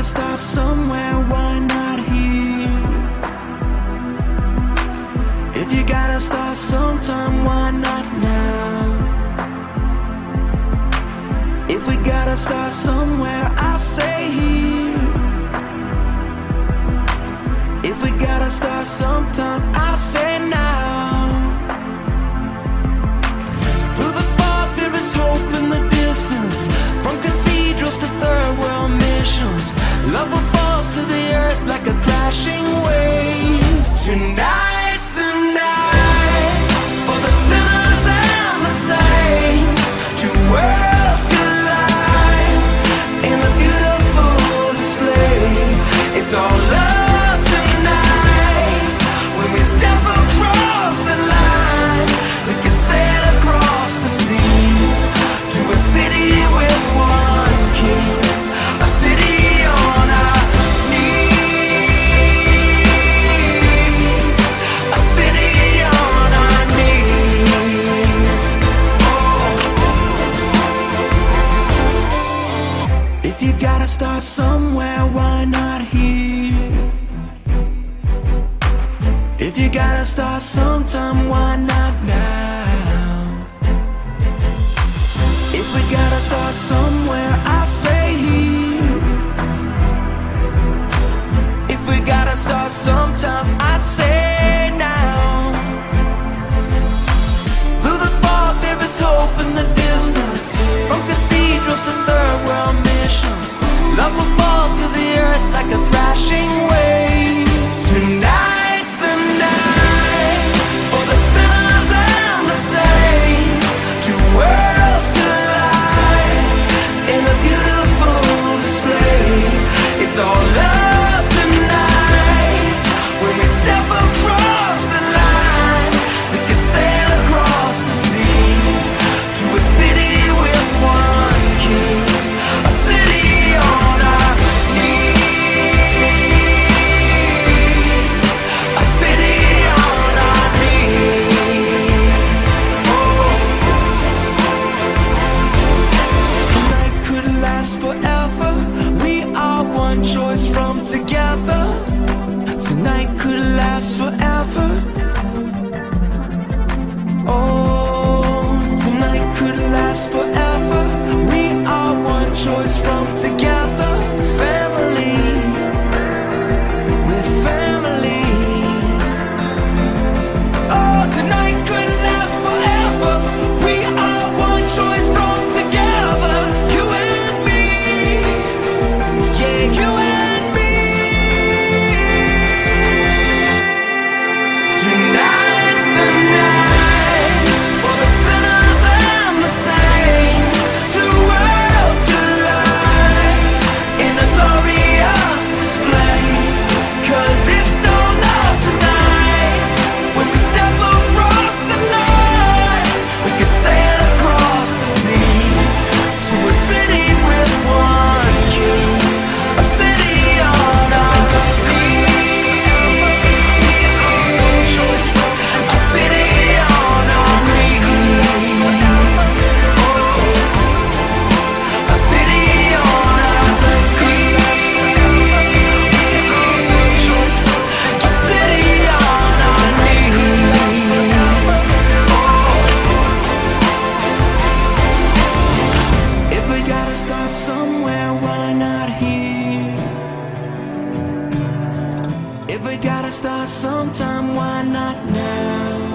gotta start somewhere, why not here? If you gotta start sometime, why not now? If we gotta start somewhere, I say here. If we gotta start sometime, I say now. Through the fog there is hope in the distance. From cathedrals to third world missions, love will fall to the earth like a crashing wave. Tonight's the night for the sinners and the saints. Two worlds collide in a beautiful display. It's all love tonight. When we step across the line, we can sail across the sea to a city with one king, a city on our knees, a city on our knees. If you gotta start somewhere, why not here? If you gotta start sometime, why not now? If we gotta start somewhere, I say here. If we gotta start sometime, I say now. Through the fog there is hope in the distance. From cathedrals to third world missions, love will fall to the earth like a crashing wave. Tonight's the night for the sinners and the saints. Two worlds collide in a beautiful display. It's all love tonight. When we step across the line, we can sail across the sea to a city with one king, a city on our knees, a city on our knees. Tonight could last forever. We are one choice from together. Tonight could last forever. Oh, tonight could last forever. We are one choice from together. Family, we're family. Oh, tonight could last forever. We are one choice from together. You and me, yeah, you and me. Tonight's the night for the sinners and the saints. Two worlds collide in a glorious display. 'Cause it's so love tonight. When we step across the line, we can sail across the sea to a city with one king, a city on our knees, a city on our knees, a city on our knees, a city on our knees. If we gotta start somewhere, why not here? If we gotta start sometime, why not now?